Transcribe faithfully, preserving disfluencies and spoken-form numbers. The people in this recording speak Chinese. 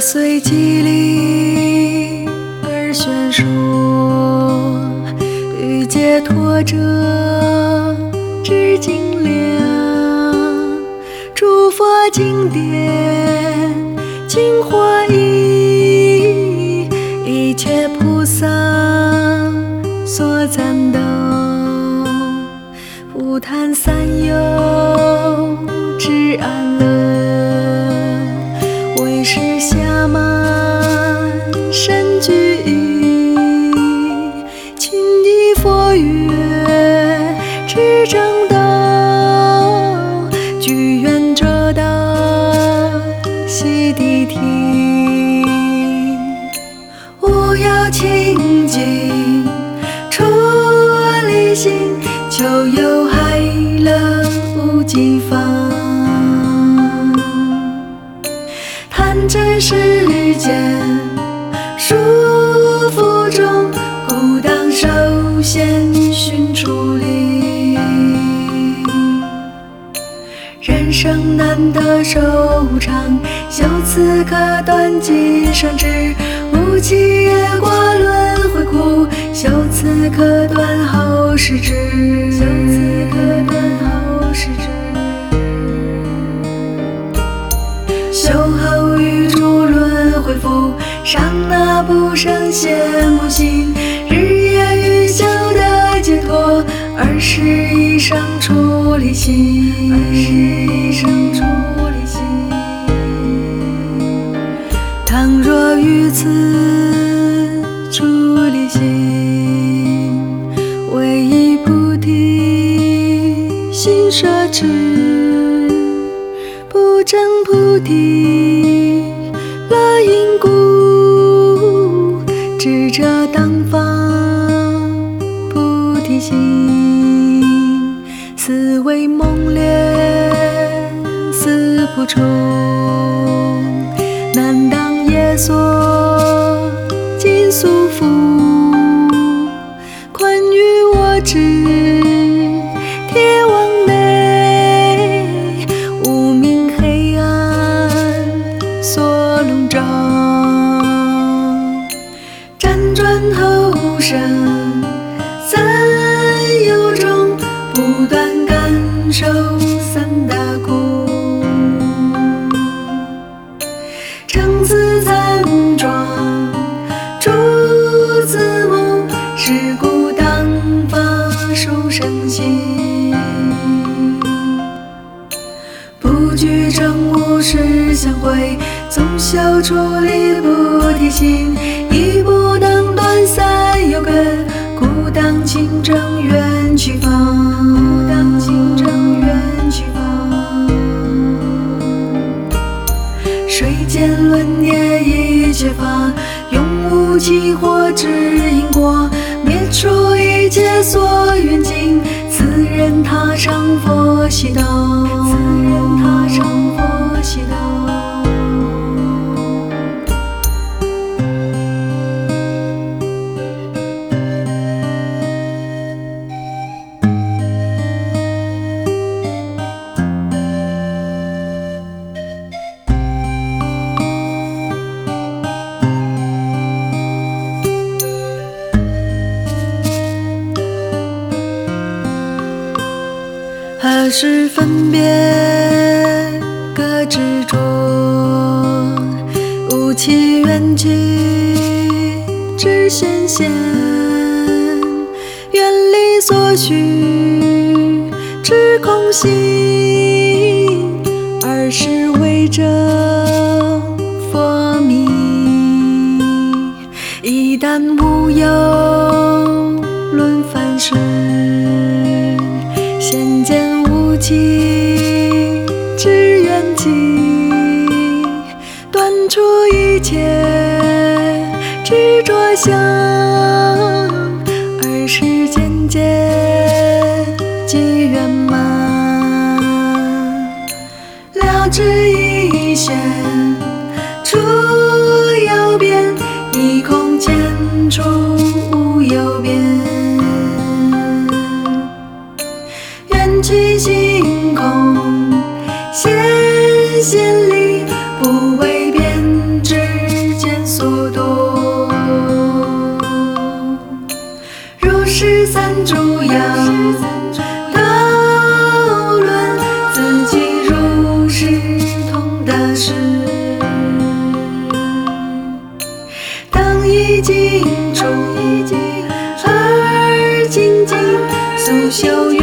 随肌理而宣说，欲解脱者知精良，诸佛经典精华义，一切菩萨所赞道，不谈三有至安乐，为是暇满身具意，勤忆佛曰至正道，具愿者道悉谛听，无有清净出离心，求有海乐无际方。贪嗔世间束缚中，故当首先寻出离。人生难得寿长，修此可断今生之，无期业果轮回苦，修此可断后世之，修此可断后世之。修后于诸轮回复，刹那不生羡慕心，日夜欲修得解脱，二十一生出离心，二十一生出离心。倘若于此出离心，唯以菩提心摄持，不证菩提乐因故，智者当发菩提心，此为梦恋思不重，难当业所尽束缚，宽于我执铁网内，无明黑暗所笼罩，辗转后生三有中，不断感受三大苦，成此残状诸子母，是故当发殊胜心，不惧正无事相会，纵修出离菩提心，亦不能断三有根，故当勤正缘去方，故当勤正缘去方。水间轮业一切法，永无期或知因果，灭除一切所缘境，此人他上佛悉道，此人他上佛悉道。何时分别各执着，无期缘起知显现，远离所需知空性，二是为者佛名，一旦无有论凡事，现见无期知缘起，断除一切执着相，二是渐渐即圆满，了知一线出有边，一空间处无有边，缘起性空现显理，不为变质修远。